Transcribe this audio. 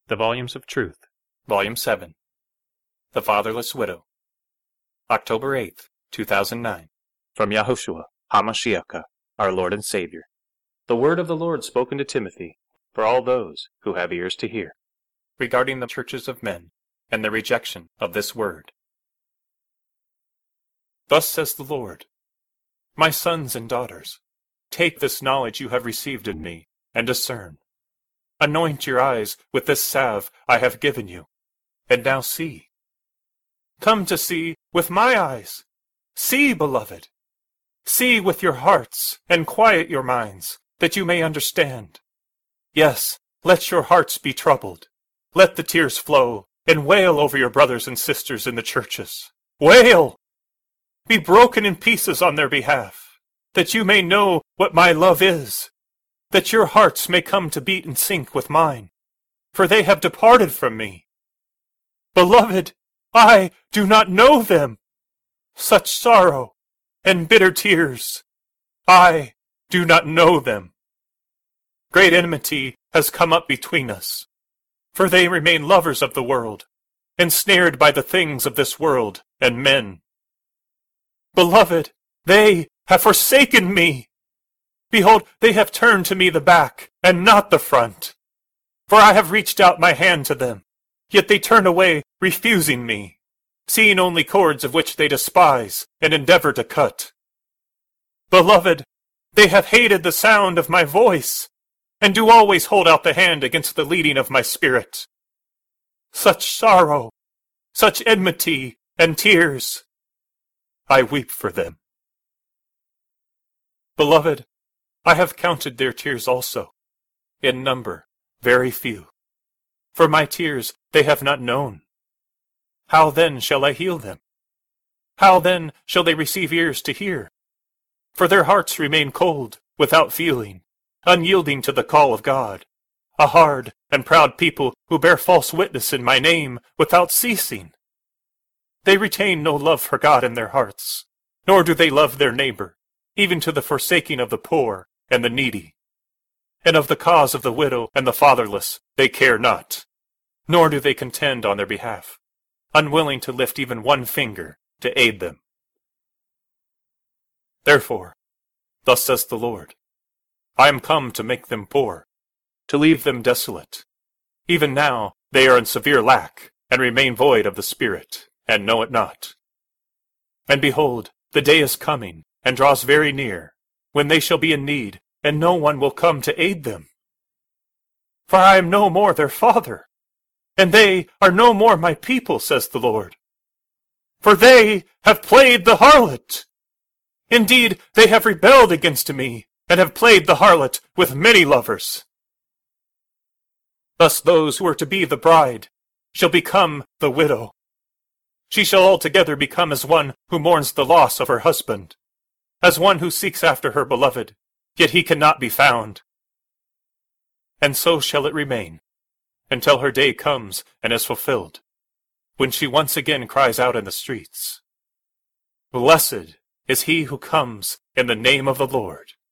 The Volumes of Truth, Volume 7, The Fatherless Widow, October 8th, 2009. From Yahushua HaMashiach, our Lord and Savior. The word of the Lord spoken to Timothy, for all those who have ears to hear, regarding the churches of men, and the rejection of this word. Thus says the Lord, My sons and daughters, take this knowledge you have received in me, and discern. Anoint your eyes with this salve I have given you, and now see. Come to see with my eyes. See, beloved. See with your hearts, and quiet your minds, that you may understand. Yes, let your hearts be troubled. Let the tears flow, and wail over your brothers and sisters in the churches. Wail! Be broken in pieces on their behalf, that you may know what my love is, that your hearts may come to beat in sync with mine, for they have departed from me. Beloved, I do not know them. Such sorrow and bitter tears, I do not know them. Great enmity has come up between us, for they remain lovers of the world, ensnared by the things of this world and men. Beloved, they have forsaken me. Behold, they have turned to me the back, and not the front. For I have reached out my hand to them, yet they turn away, refusing me, seeing only cords of which they despise, and endeavor to cut. Beloved, they have hated the sound of my voice, and do always hold out the hand against the leading of my spirit. Such sorrow, such enmity, and tears, I weep for them. Beloved, I have counted their tears also, in number very few. For my tears they have not known. How then shall I heal them? How then shall they receive ears to hear? For their hearts remain cold, without feeling, unyielding to the call of God, a hard and proud people who bear false witness in my name without ceasing. They retain no love for God in their hearts, nor do they love their neighbor, even to the forsaking of the poor and the needy. And of the cause of the widow and the fatherless they care not, nor do they contend on their behalf, unwilling to lift even one finger to aid them. Therefore, thus says the Lord, I am come to make them poor, to leave them desolate. Even now they are in severe lack, and remain void of the Spirit, and know it not. And behold, the day is coming, and draws very near, when they shall be in need, and no one will come to aid them. For I am no more their father, and they are no more my people, says the Lord. For they have played the harlot. Indeed, they have rebelled against me, and have played the harlot with many lovers. Thus those who are to be the bride shall become the widow. She shall altogether become as one who mourns the loss of her husband, as one who seeks after her beloved, yet he cannot be found. And so shall it remain, until her day comes and is fulfilled, when she once again cries out in the streets, Blessed is he who comes in the name of the Lord.